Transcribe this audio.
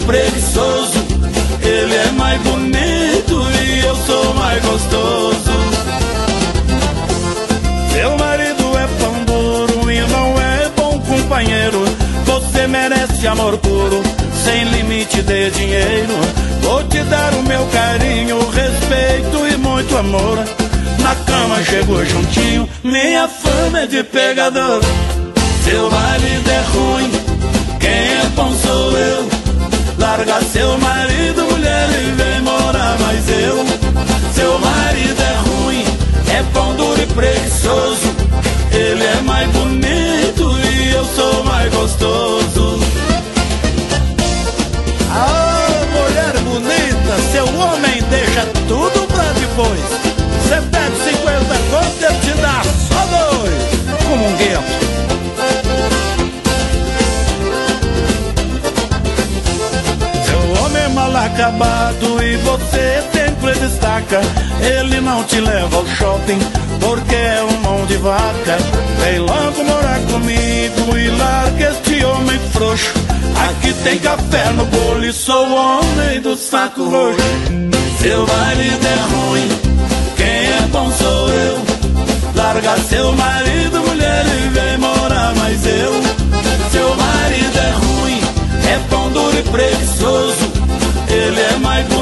preguiçoso. Ele é mais bonito e eu sou mais gostoso. Seu marido é pão duro e não é bom companheiro. Você merece amor puro, sem limite de dinheiro. Vou te dar o meu carinho, respeito e muito amor. Na cama chegou juntinho, minha fama é de pegador. Seu marido é ruim, quem é bom sou eu. Larga seu marido, mulher, e vem morar mais eu. Seu marido é ruim, é pão duro e preguiçoso. Ele é mais bonito e eu sou mais gostoso. Ah, mulher bonita, seu homem deixa tudo pra depois. Cê pede 50 conto, ele te dá só 2, como um gueto. Mal acabado e você sempre destaca. Ele não te leva ao shopping porque é um mão de vaca. Vem logo morar comigo e larga este homem frouxo. Aqui tem café no bolo e sou o homem do saco roxo. Seu marido é ruim, quem é bom sou eu. Larga seu marido, mulher, e vem morar mais eu. Seu marido é ruim, é pão duro e preguiçoso. Ele é mais